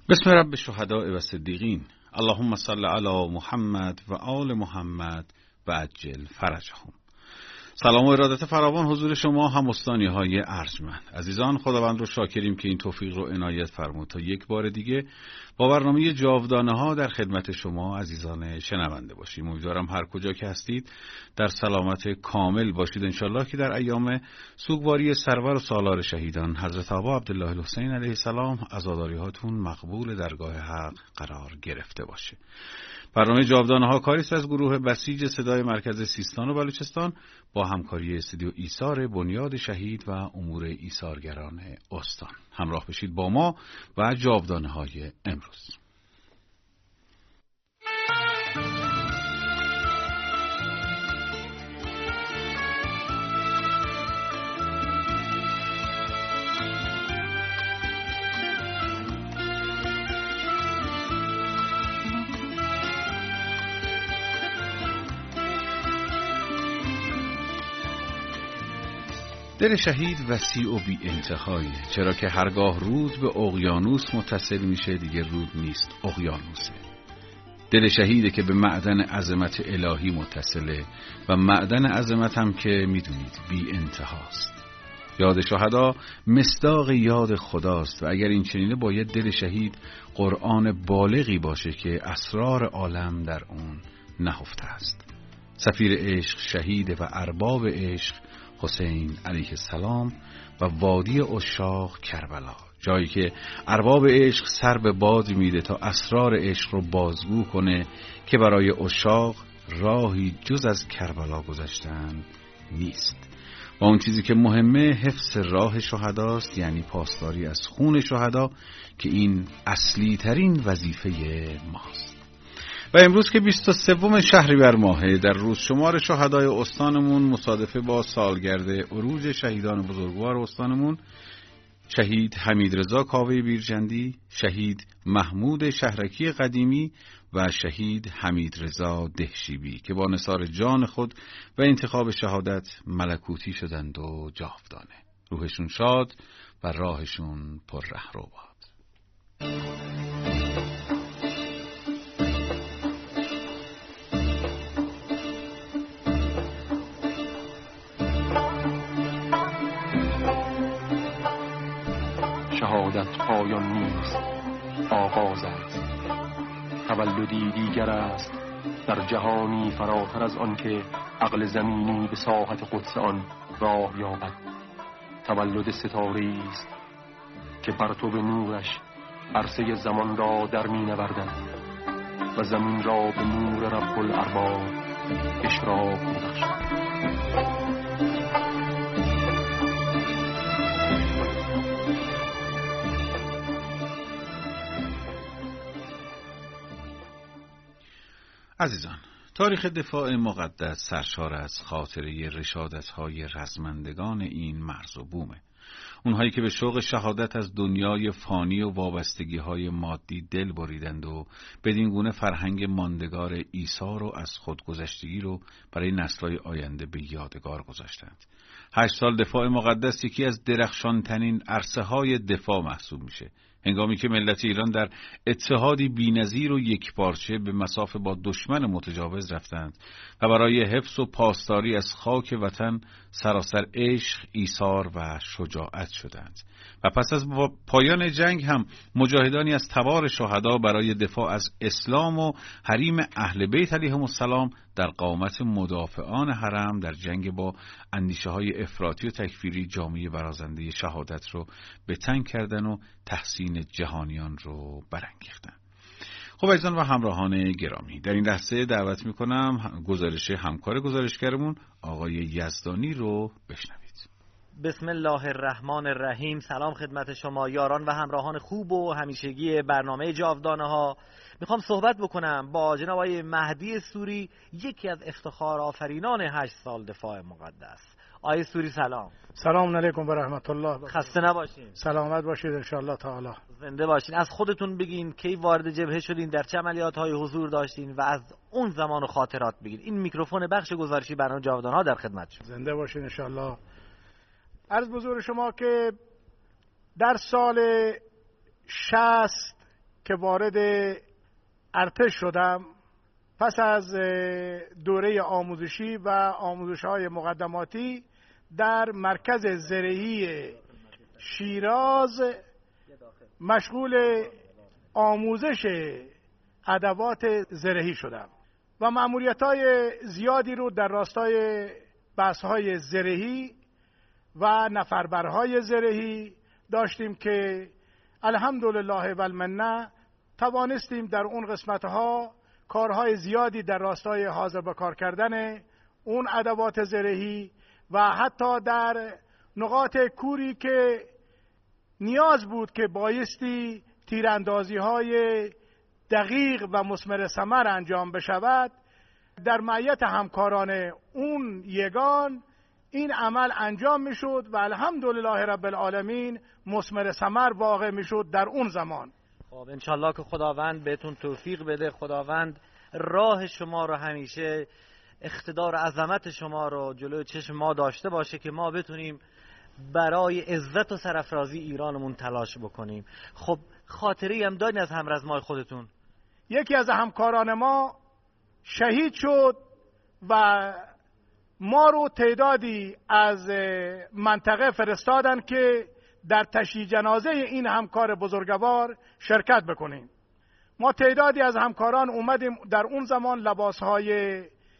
بسم رب الشهداء و صدیقین. اللهم صل علی محمد و آل محمد و عجل فرجهم. سلام و ارادت فراوان حضور شما هموطنی های ارجمند. عزیزان، خداوند رو شاکریم که این توفیق رو عنایت فرمود تا یک بار دیگه با برنامه جاودانه ها در خدمت شما عزیزان شنونده باشیم. امیدوارم هر کجا که هستید در سلامت کامل باشید انشالله که در ایام سوگواری سرور و سالار شهیدان حضرت آبا عبدالله الحسین علیه السلام عزاداری هاتون مقبول درگاه حق قرار گرفته باشه. برنامه جاودانه ها کاری است از گروه بسیج صدای مرکز سیستان و بلوچستان با همکاری استودیو ایثار بنیاد شهید و امور ایثارگران استان. همراه بشید با ما و جاودانه های امروز. دل شهید وسیع و بی انتهایه، چرا که هرگاه رود به اقیانوس متصل میشه دیگه رود نیست، اقیانوسه. دل شهیده که به معدن عظمت الهی متصله و معدن عظمت هم که میدونید بی انتهاست. یاد شهدا مصداق یاد خداست و اگر این چنینه باید دل شهید قرآن بالغی باشه که اسرار عالم در اون نهفته است. سفیر عشق شهید و ارباب عشق حسین علیه السلام و وادی عشاق کربلا، جایی که ارباب عشق سر به باد میده تا اسرار عشق رو بازگو کنه که برای عشاق راهی جز از کربلا گذشتن نیست. و اون چیزی که مهمه حفظ راه شهداست، یعنی پاسداری از خون شهدا که این اصلی ترین وظیفه ماست. و امروز که 23 شهریور ماهه، در روز شمار شهدای استانمون مصادفه با سالگرد عروج شهیدان بزرگوار استانمون، شهید حمیدرضا کاوه بیرجندی، شهید محمود شهرکی قدیمی و شهید حمیدرضا دهشیبی که با نثار جان خود و انتخاب شهادت ملکوتی شدند و جاودانه. روحشون شاد و راهشون پر رهرو باد. شهادت پایان نیست، آغاز است. تولدی دیگر است در جهانی فراتر از آن که عقل زمینی به ساحت قدس آن راه یابد. تولد ستاره‌ای است که پرتو نورش عرصه زمان را در می نوردد و زمین را به نور رب الارباب اشراق می بخشد. عزیزان، تاریخ دفاع مقدس سرشار از خاطره رشادت‌های رزمندگان این مرز و بومه. اونهایی که به شوق شهادت از دنیای فانی و وابستگی‌های مادی دل بریدند و بدین گونه فرهنگ ماندگار ایثار و از خودگذشتگی رو برای نسل‌های آینده به یادگار گذاشتند. 8 سال دفاع مقدس یکی از درخشانترین عرصه‌های دفاع محسوب میشه. هنگامی که ملت ایران در اتحادی بی‌نظیر و یکپارچه به مسافه با دشمن متجاوز رفتند و برای حفظ و پاسداری از خاک وطن سراسر عشق، ایثار و شجاعت شدند. و پس از پایان جنگ هم مجاهدانی از تبار شهدا برای دفاع از اسلام و حریم اهل بیت علیهم السلام در قامت مدافعان حرم در جنگ با اندیشه‌های افراطی و تکفیری جامعه برازنده شهادت رو به تنگ کردن و تحسین جهانیان رو برانگیختن. خب عزیزان و همراهان گرامی، در این لحظه دعوت میکنم گزارش همکار گزارشگرمون آقای یزدانی رو بشنوید. بسم الله الرحمن الرحیم. سلام خدمت شما یاران و همراهان خوب و همیشگی برنامه جاودانه ها. میخوام صحبت بکنم با جناب آقای مهدی سوری، یکی از افتخار آفرینان 8 سال دفاع مقدس. آقای سوری سلام. سلام علیکم و رحمت الله. خسته نباشین. سلامت باشید ان شاء الله تعالی. زنده باشین. از خودتون بگین کی وارد جبهه شدین، در چه عملیات‌های حضور داشتین و از اون زمان و خاطرات بگین. این میکروفون بخش گزارشی برنامه جاودانه ها در خدمت شما. زنده باشین ان شاء الله. عرض بزرگ شما که در سال 60 که وارد ارتش شدم، پس از دوره آموزشی و آموزش‌های مقدماتی در مرکز زرعی شیراز مشغول آموزش ادوات زرعی شدم و مأموریت‌های زیادی رو در راستای بحث‌های زرعی و نفربرهای زرعی داشتیم که الحمدلله و المنه توانستیم در اون قسمت‌ها کارهای زیادی در راستای حاضر به کار کردن اون ادوات زرعی و حتی در نقاط کوری که نیاز بود که بایستی تیراندازی‌های دقیق و مثمر ثمر انجام بشود، در معیت همکاران اون یگان این عمل انجام میشد و الحمدلله رب العالمین مثمر ثمر واقع میشد در اون زمان. خب انشالله که خداوند بهتون توفیق بده، خداوند راه شما رو همیشه، اقتدار و عظمت شما رو جلوی چشم ما داشته باشه که ما بتونیم برای عزت و سرافرازی ایرانمون تلاش بکنیم. خب خاطری هم دارین از همرزمای خودتون؟ یکی از همکاران ما شهید شد و ما رو تعدادی از منطقه فرستادن که در تشییع جنازه این همکار بزرگوار شرکت بکنیم. ما تعدادی از همکاران اومدیم. در اون زمان لباسهای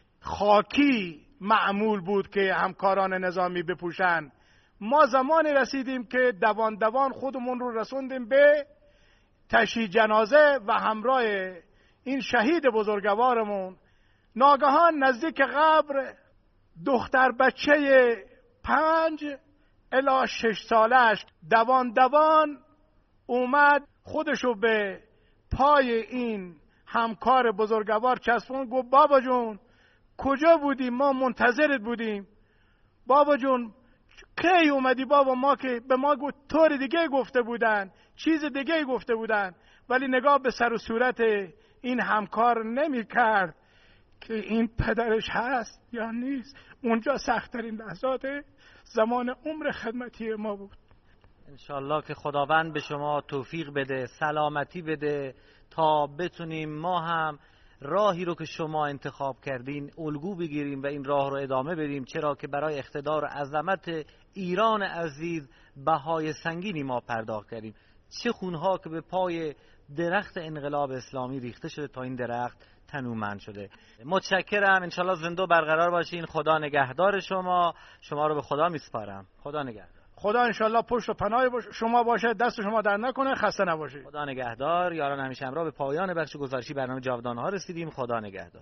خاکی معمول بود که همکاران نظامی بپوشن. ما زمانی رسیدیم که دوان دوان خودمون رو رسوندیم به تشییع جنازه و همراه این شهید بزرگوارمون. ناگهان نزدیک قبر دختر بچه 5 الی 6 سالش دوان دوان اومد خودشو به پای این همکار بزرگوار چسبون. گفت بابا جون کجا بودیم؟ ما منتظرت بودیم. بابا جون کی اومدی بابا؟ ما که به ما طور دیگه گفته بودن، چیز دیگه گفته بودن، ولی نگاه به سر و صورت این همکار نمی کرد که این پدرش هست یا نیست. اونجا سخت‌ترین لحظات زمان عمر خدمتی ما بود. انشالله که خداوند به شما توفیق بده، سلامتی بده تا بتونیم ما هم راهی رو که شما انتخاب کردین الگو بگیریم و این راه رو ادامه بدیم، چرا که برای اقتدار و عظمت ایران عزیز بهای سنگینی ما پرداخت کردیم. چه خونها که به پای درخت انقلاب اسلامی ریخته شده تا این درخت تنومند شده. متشکرم. انشالله زنده و برقرار باشین. خدا نگهدار شما رو به خدا میسپارم. خدا نگهدار. خدا انشالله پشت و پناه شما باشه، دست شما در نکنه، خسته نباشید. خدا نگهدار. یاران همیشه همراه. به پایان بخش گزارشی برنامه جاودانه ها رسیدیم. خدا نگهدار.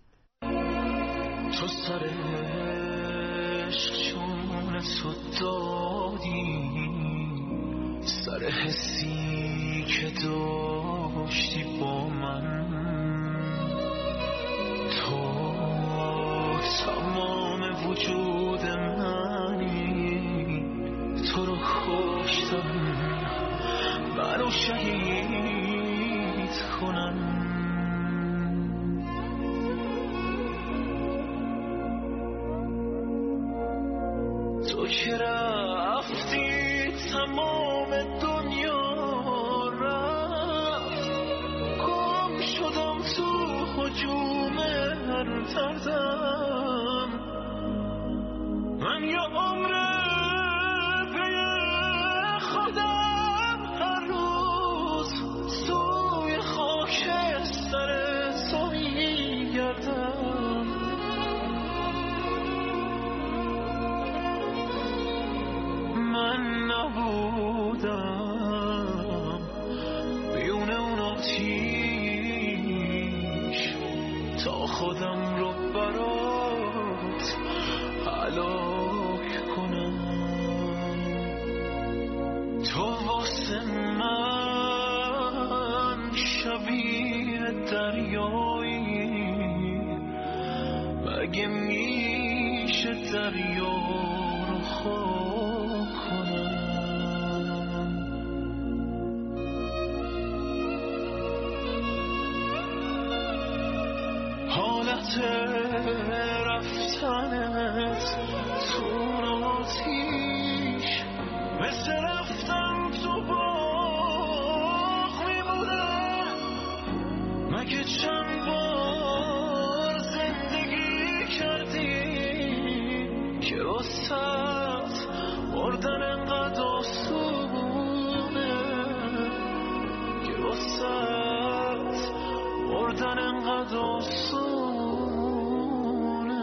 تو سر عشق چون صدادی، سر حسی که داشتی با من، تو تمام وجود منی، تو رو کشتم منو شهید کنم. تو که رفتی تمام دنیا رفت، گم شدم تو هجوم هر دردم. من یا عمره پی خودم هر روز سوی خاکستر تو میگردم. من نبودم بیونه اون آتیش تا خودم رو برات هلاک کنم. تو واسه من شبیه دریایی، مگه میشه دریا رو خاک کنم؟ حالت رفتنت تو آتیش مثل رفتن تو باغ میمونم. انقدر آسونه.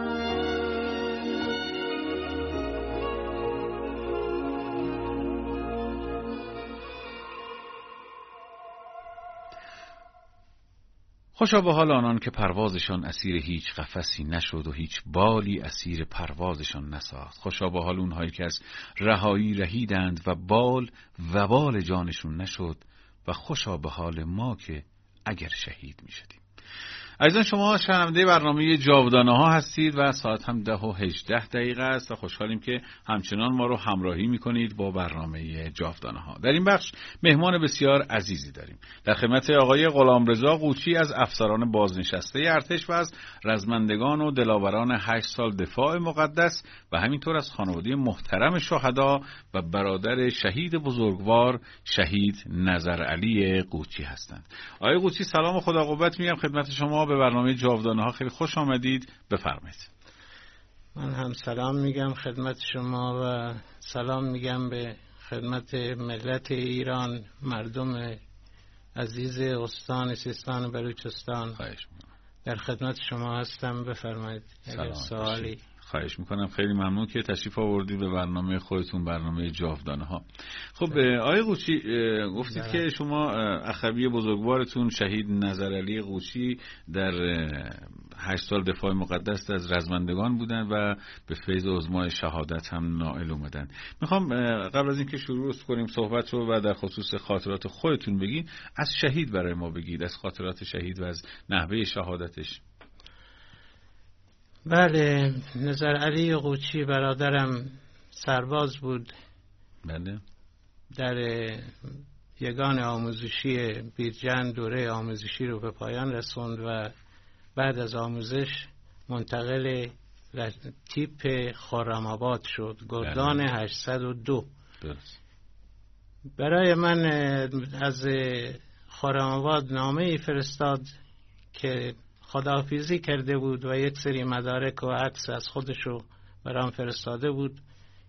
خوشا به حال آنان که پروازشان اسیر هیچ قفسی نشد و هیچ بالی اسیر پروازشان نساخت. خوشا به حال اونهایی که از رهایی رهیدند و بال و بال جانشون نشد و خوشا به حال ما که اگر شهید می شدیم. عزیزان شما شنونده برنامه جاودانه ها هستید و ساعت هم 10:18 است و خوشحالیم که همچنان ما رو همراهی میکنید با برنامه جاودانه ها. در این بخش مهمان بسیار عزیزی داریم. در خدمت آقای غلامرضا قوچی از افسران بازنشسته ارتش و از رزمندگان و دلاوران 8 سال دفاع مقدس و همینطور از خانواده محترم شهدا و برادر شهید بزرگوار شهید نظرعلی قوچی هستند. آقای قوچی سلام و خدا قوت میگم خدمت شما. به برنامه جاودانه ها خیلی خوش آمدید. بفرمایید. من هم سلام میگم خدمت شما و سلام میگم به خدمت ملت ایران، مردم عزیز استان سیستان و بلوچستان. خواهش میکنم. در خدمت شما هستم. بفرمایید اگر سوالی. خواهش میکنم. خیلی ممنون که تشریف آوردید به برنامه خودتون، برنامه جاودانه ها. خب آقای قوچی گفتید که شما اخوی بزرگوارتون شهید نظرعلی قوچی در 8 سال دفاع مقدس از رزمندگان بودن و به فیض عظمای شهادت هم نائل اومدن. میخوام قبل از اینکه شروع کنیم صحبت رو و در خصوص خاطرات خودتون بگید، از شهید برای ما بگید، از خاطرات شهید و از نحوه شهادتش. بله، نظرعلی قوچی برادرم سرباز بود. بله. در یگان آموزشی بیرجند دوره آموزشی رو به پایان رسوند و بعد از آموزش منتقل تیپ خرم‌آباد شد، گردان 802. درست. برای من از خرم‌آباد نامه‌ای فرستاد که خداحافظی کرده بود و یک سری مدارک و عکس از خودشو برام فرستاده بود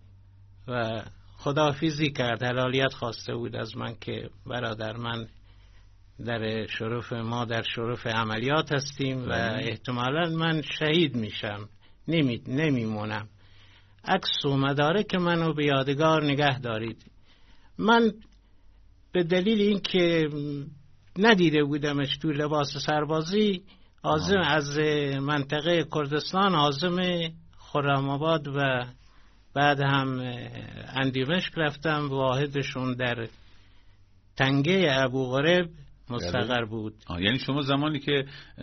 و خداحافظی کرد. حلالیت خواسته بود از من که برادر من در شرف ما در شرف عملیات هستیم و احتمالاً من شهید میشم، نمیمونم. عکس و مدارک منو به یادگار نگه دارید. من به دلیل اینکه ندیده بودمش تو لباس سربازی، عازم از منطقه کردستان عازم خرم‌آباد و بعد هم اندیمشق رفتم. واحدشون در تنگه ابوغریب مستقر بود. یعنی شما زمانی که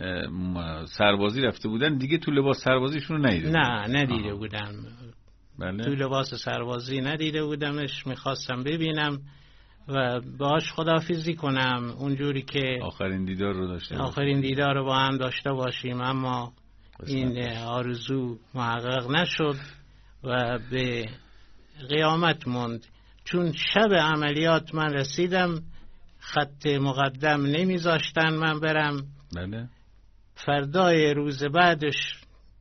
سربازی رفته بودن دیگه تو لباس سربازیشون رو ندیده؟ نه ندیده بودم. بله. تو لباس سربازی ندیده بودمش، میخواستم ببینم و باهاش خداحافظی کنم اونجوری که آخرین دیدار رو داشته باشیم. آخرین دیدار رو با هم داشته باشیم، اما این آرزو محقق نشد و به قیامت موند. چون شب عملیات من رسیدم، خط مقدم نمیذاشتن من برم. بله. فردای روز بعدش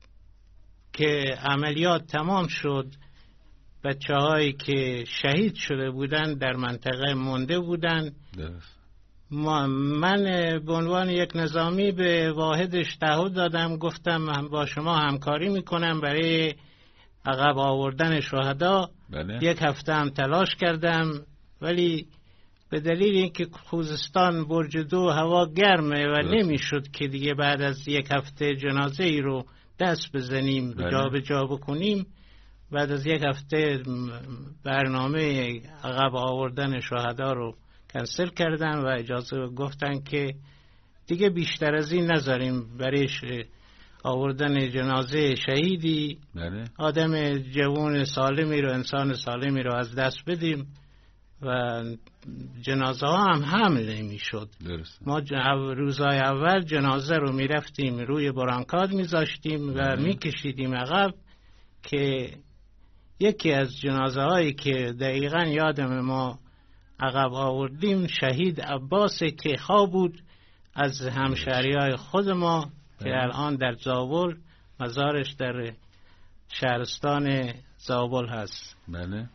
که عملیات تمام شد، بچه‌هایی که شهید شده بودن در منطقه مونده بودن. درست. من به عنوان یک نظامی به واحدش تعهد دادم، گفتم با شما همکاری میکنم برای عقب آوردن شهدا. بله. 1 هفته هم تلاش کردم، ولی به دلیل اینکه خوزستان برج 2 هوا گرمه و نمیشد که دیگه بعد از 1 هفته جنازه ای رو دست بزنیم جا به جا بکنیم. بعد از 1 هفته برنامه عقب آوردن شهدا رو کنسل کردن و اجازه گفتن که دیگه بیشتر از این نذاریم برای آوردن جنازه شهیدی. بله. آدم جوان سالمی رو، انسان سالمی رو از دست بدیم و جنازه ها هم حمل نمی شد. ما روزهای اول جنازه رو می رفتیم روی برانکاد می زاشتیم و می کشیدیم عقب، که یکی از جنازه هایی که دقیقا یادم ما عقب آوردیم شهید عباس که خواه بود، از همشهری های خود ما که الان در زابل، مزارش در شهرستان زابل هست. بله.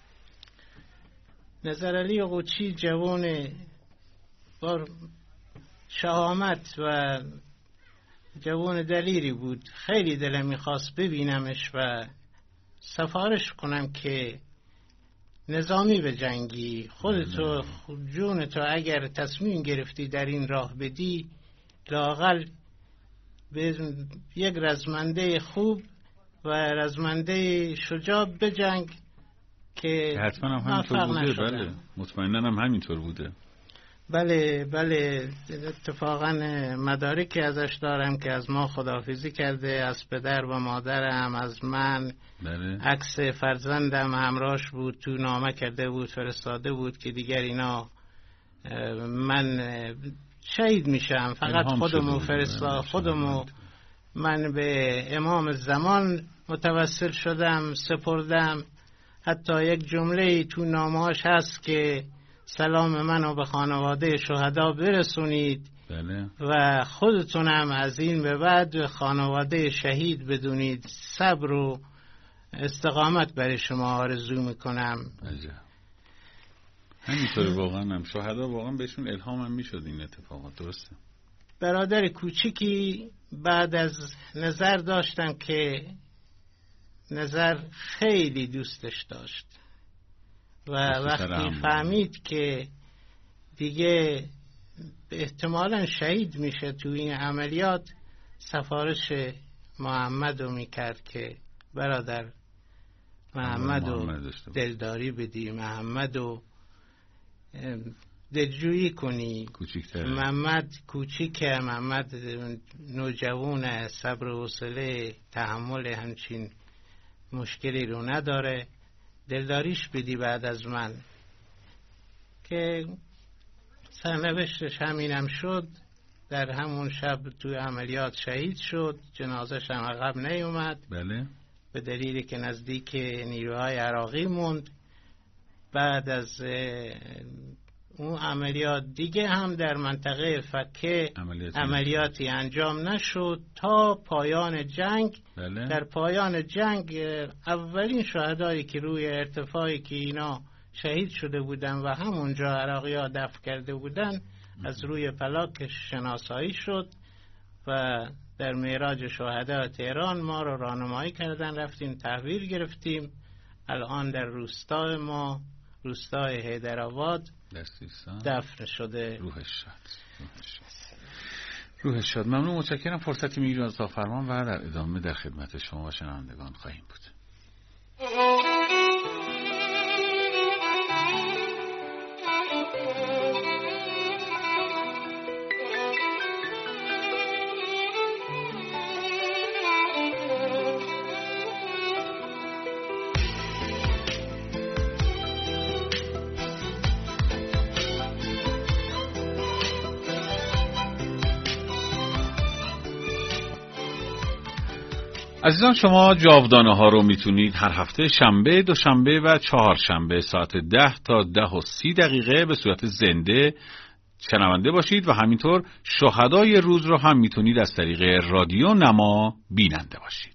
نظرعلی قوچی جوان با شهامت و جوان دلیری بود، خیلی دلم میخواست ببینمش و سفارش کنم که نظامی به جنگی، خودتو جونتو اگر تصمیم گرفتی در این راه بدی، لااقل به یک رزمنده خوب و رزمنده شجاع به جنگ که حتما هم همینطور بوده. بله مطمئناً هم همینطور بوده. بله اتفاقا مدارکی ازش دارم که از ما خداحافظی کرده، از پدر و مادرم، از من. بله. عکس فرزندم همراهش بود، تو نامه کرده بود، فرستاده بود که دیگر اینا من شهید میشم، فقط خودمو فرستا، خودمو من به امام زمان متوسل شدم، سپردم. حتی یک جمله تو نامه‌اش هست که سلام منو به خانواده شهدا برسونید. بله. و خودتونم از این به بعد خانواده شهید بدونید، صبر و استقامت برای شما آرزو میکنم. همینطوره واقعا هم شهدا واقعا بهشون الهام هم میشد این اتفاقات. درسته. برادر کوچیکی بعد از نظر داشتم که نظر خیلی دوستش داشت و وقتی فهمید که دیگه احتمالاً شهید میشه تو این عملیات، سفارش محمدو میکرد که برادر محمدو دلداری بدی، محمدو دلجویی کنی. محمد کوچیکه، محمد نوجوانه، صبر و حوصله تحمل همچین مشکلی رو نداره، دلداریش بدی بعد از من. که سرنوشتش همینم شد. در همون شب توی عملیات شهید شد، جنازش هم عقب نیومد. بله. به دلیلی که نزدیک نیروهای عراقی موند. بعد از اون عملیات دیگه هم در منطقه فکه عملیاتی انجام نشد تا پایان جنگ. بله. در پایان جنگ اولین شهدایی که روی ارتفاعی که اینا شهید شده بودن و همونجا عراقی ها دفن کرده بودن از روی فلاکش شناسایی شد و در معراج شهدا تهران ما رو راهنمایی کردن، رفتیم تحویل گرفتیم. الان در روستای ما، روستای حیدرآباد دفن شده. روحش شاد. ممنون، متشکرم. فرصتی میگیریم از فرمان و در ادامه در خدمت شما و شنوندگان خواهیم بود. عزیزان، شما جاودانه ها رو میتونید هر هفته شنبه، دوشنبه و چهارشنبه ساعت 10 تا 10:30 به صورت زنده شنونده باشید و همینطور شهدای روز رو هم میتونید از طریق رادیو نما بیننده باشید.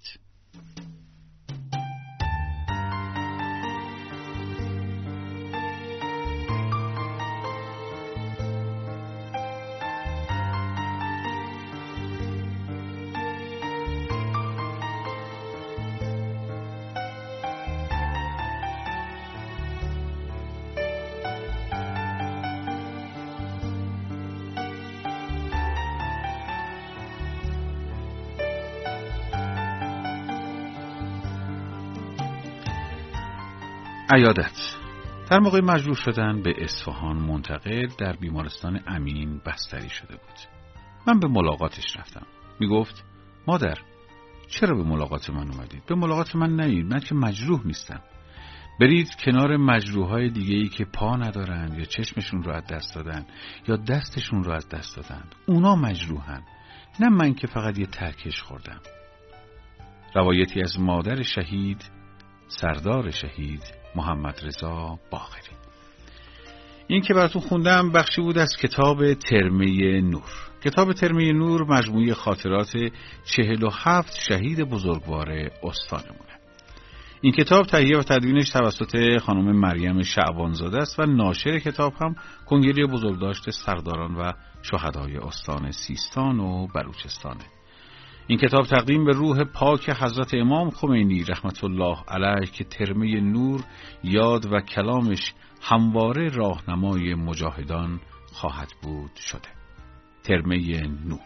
عیادت. در موقع مجبور شدن به اصفهان منتقل در بیمارستان امین بستری شده بود. من به ملاقاتش رفتم. میگفت مادر چرا به ملاقات من اومدید؟ به ملاقات من نید، من که مجروح نیستم. برید کنار مجروحای دیگه‌ای که پا ندارن یا چشمشون رو از دست دادن یا دستشون رو از دست دادن. اونا مجروحن، نه من که فقط یه ترکش خوردم. روایتی از مادر شهید، سردار شهید محمد رضا باقری. این که براتون خوندم بخشی بود از کتاب ترمه نور. کتاب ترمه نور مجموعه خاطرات 47 شهید بزرگوار استانمونه. این کتاب تهیه و تدوینش توسط خانم مریم شعبانزاده است و ناشر کتاب هم کنگره بزرگداشت سرداران و شهدای استان سیستان و بلوچستانه. این کتاب تقدیم به روح پاک حضرت امام خمینی رحمت الله علیه که ترمه نور یاد و کلامش همواره راهنمای مجاهدان خواهد بود شده. ترمه نور.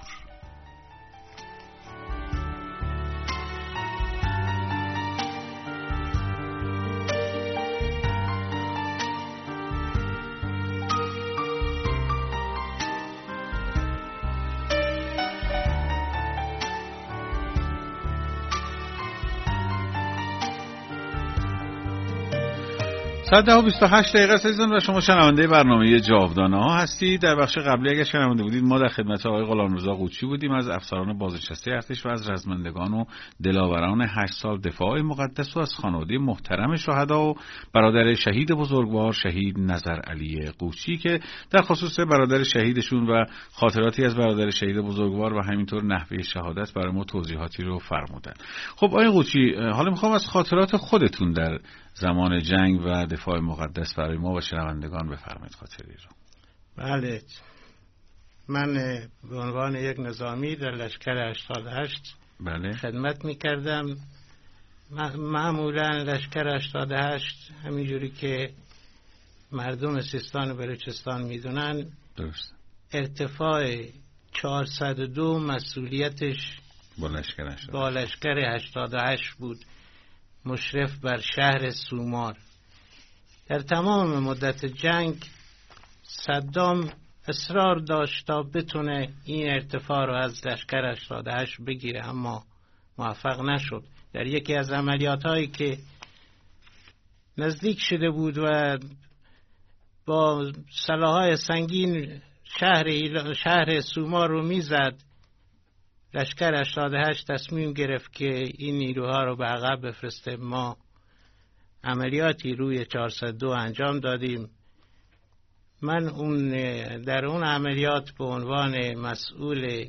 ساعت 10:28 عزیزان و شما شنونده برنامه جاودانه ها هستید. در بخش قبلی اگر شنونده بودید ما در خدمت آقای غلامرضا قوچی بودیم از افسران بازنشسته ارتش و از رزمندگان و دلاوران 8 سال دفاع مقدس و از خانواده محترم شهدا و برادر شهید بزرگوار شهید نظرعلی قوچی که در خصوص برادر شهیدشون و خاطراتی از برادر شهید بزرگوار و همینطور نحوه شهادت برای ما توضیحاتی رو فرمودن. خب آقای قوچی، حالا میخوام از خاطرات خودتون در زمان جنگ و دفاع مقدس برای ما و شنوندگان بفرمایید خاطری رو. بله، من به عنوان یک نظامی در لشکر 88 بله خدمت میکردم. معمولا لشکر 88 همینجوری که مردم سیستان و بلوچستان میدونن درست ارتفاع 402 مسئولیتش با لشکر 88 بود، مشرف بر شهر سومار. در تمام مدت جنگ صدام اصرار داشت تا بتونه این ارتفاع رو از لشکر 88 بگیره، اما موفق نشد. در یکی از عملیات هایی که نزدیک شده بود و با سلاح‌های سنگین شهر سومار رو میزد، لشکر 88 تصمیم گرفت که این نیروها رو به عقب بفرسته. ما عملیاتی روی 402 انجام دادیم. من در اون عملیات به عنوان مسئول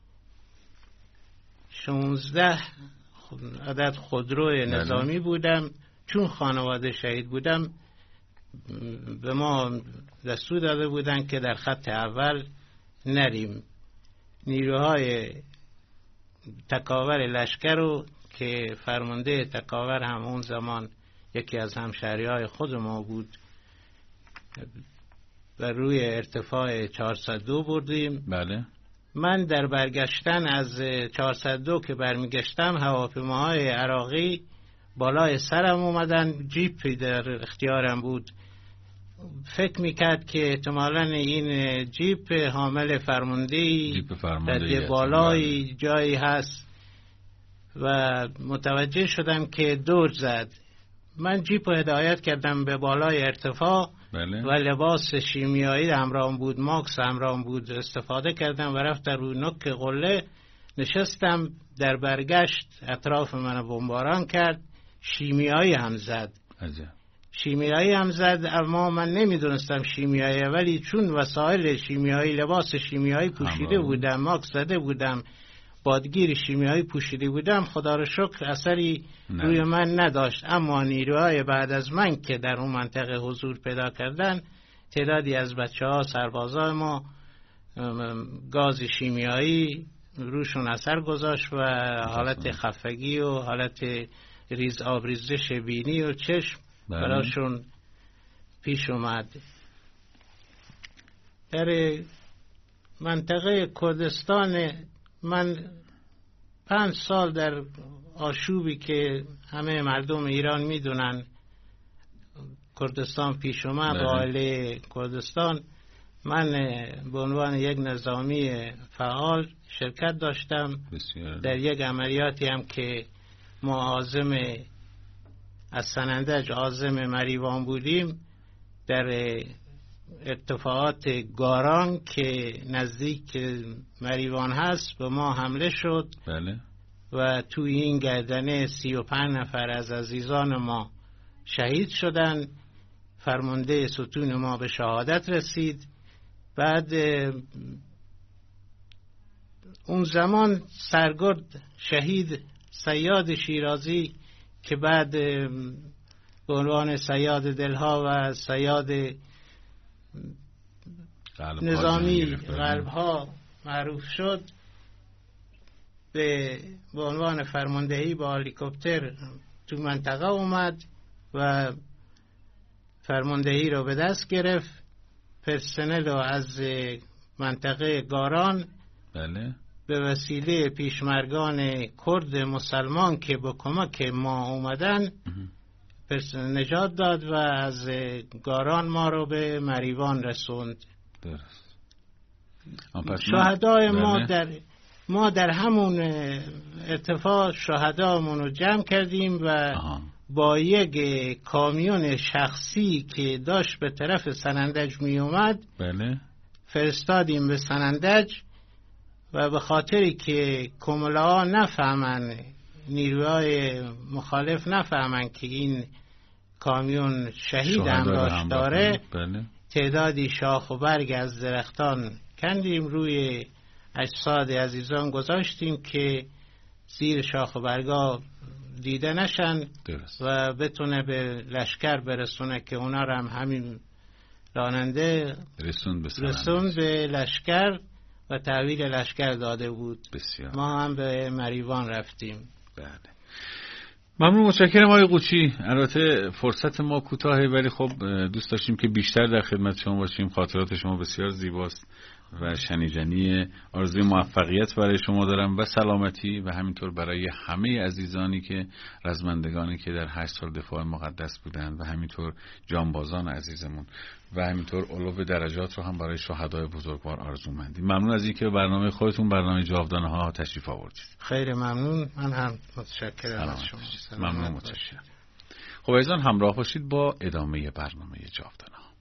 16 عدد خودرو نظامی بودم. چون خانواده شهید بودم به ما دستور داده بودن که در خط اول نریم. نیروهای تکاور لشکر رو که فرمانده تکاور هم اون زمان یکی از همشهری‌های خود ما بود و روی ارتفاع 402 بردیم. بله. من در برگشتن از 402 که برمیگشتم هواپیماهای عراقی بالای سرم اومدن، جیپی در اختیارم بود. فکر میکرد که احتمالاً این جیپ حامل فرماندهی در بالای جایی هست و متوجه شدم که دور زد. من جیپ رو هدایت کردم به بالای ارتفاع. بله. و لباس شیمیایی همراهم بود، ماکس همراهم بود، استفاده کردم و رفتم روی نوک قله نشستم. در برگشت اطراف من بمباران کرد، شیمیایی هم زد. شیمیایی هم زد، اما من نمیدونستم شیمیایی، ولی چون وسایل شیمیایی، لباس شیمیایی پوشیده بودم، ماکس زده بودم، بادگیر شیمیایی پوشیده بودم، خدا رو شکر اثری روی من نداشت. اما نیروهای بعد از من که در اون منطقه حضور پیدا کردن، تعدادی از بچه‌ها سربازای ما گاز شیمیایی روشون اثر گذاشت و حالت خفگی و حالت آبریزش بینی و چشم براشون پیش اومد. در منطقه کردستان من 5 سال در آشوبی که همه مردم ایران میدونن کردستان پیش اومد، عائله کردستان، من به عنوان یک نظامی فعال شرکت داشتم. در یک عملیاتی هم که ما عازم از سنندج عازم مریوان بودیم، در ارتفاعات گاران که نزدیک مریوان هست به ما حمله شد. بله. و توی این گردنه 35 نفر از عزیزان ما شهید شدن. فرمانده ستون ما به شهادت رسید. بعد اون زمان سرگرد شهید صیاد شیرازی که بعد به عنوان صیاد دلها و صیاد نظامی قلبها معروف شد، به عنوان فرماندهی با هلیکوپتر تو منطقه اومد و فرماندهی رو به دست گرفت. پرسنل رو از منطقه گاران بله به وسیله پیشمرگان کرد مسلمان که با کمک ما اومدن نجات داد و از گاران ما رو به مریوان رسوند. درست. شهدای ما در همون ارتفاع شهدامون رو جمع کردیم و با یک کامیون شخصی که داشت به طرف سنندج می اومد بله فرستادیم به سنندج و به خاطری که کملا نفهمن، نیروهای مخالف نفهمن که این کامیون شهید هم داره بله. تعدادی شاخ و برگ از درختان کندیم روی اجساد عزیزان گذاشتیم که زیر شاخ و برگا دیده نشن درست. و بتونه به لشکر برسونه که اونا رو همین راننده رسون به لشکر و تحویل لشکر داده بود. بسیار. ما هم به مریوان رفتیم. بله ممنون، متشکرم آقای قوچی. البته فرصت ما کوتاهه ولی خب دوست داشتیم که بیشتر در خدمت شما باشیم. خاطرات شما بسیار زیباست و شنیدنی. آرزوی موفقیت برای شما دارم و سلامتی و همینطور برای همه عزیزانی که رزمندگانی که در 8 سال دفاع مقدس بودند و همینطور جانبازان عزیزمون و همینطور علو درجات رو هم برای شهدای بزرگوار آرزومندیم. ممنون از اینکه برنامه خودتون برنامه جاودانه ها تشریف آوردید. خیلی ممنون. من هم متشکرم از شما. ممنون، متشکرم. خب عزیزان همراه باشید با ادامه برنامه جاودانه ها.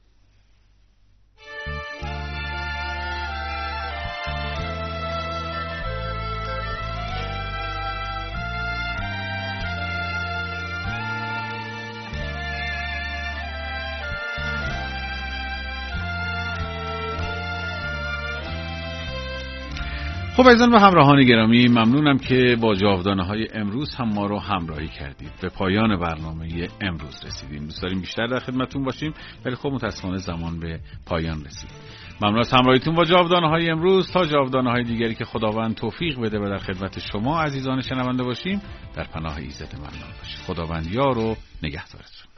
خب عزیزان و همراهان گرامی، ممنونم که با جاودانه‌های امروز هم ما رو همراهی کردید. به پایان برنامه امروز رسیدیم. دوست داریم بیشتر در خدمتتون باشیم ولی خب متأسفانه زمان به پایان رسید. ممنون از همراهیتون با جاودانه‌های امروز. تا جاودانه‌های دیگری که خداوند توفیق بده و در خدمت شما عزیزان شنونده باشیم، در پناه ایزد منان باشید. خداوند یار و نگهدارتون.